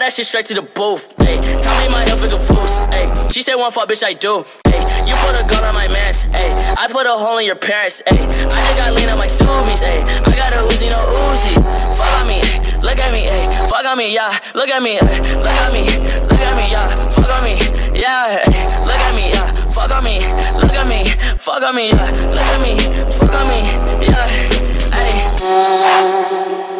that shit straight to the booth. Ayy, tell me my health is confused. Ayy, she said one fuck, bitch, I do. Ayy, you put a gun on my mans. Ayy, I put a hole in your parents. Ayy, I just got lean on my Subies. Ayy, I got a Uzi, no Uzi. Fuck on me, look at me, ayy. Fuck on me, yeah. Look at me, look at me, look at me, yeah. Fuck on me, yeah. Look at me, yeah. Fuck on me, look at me, fuck on me, yeah. Look at me, fuck on me.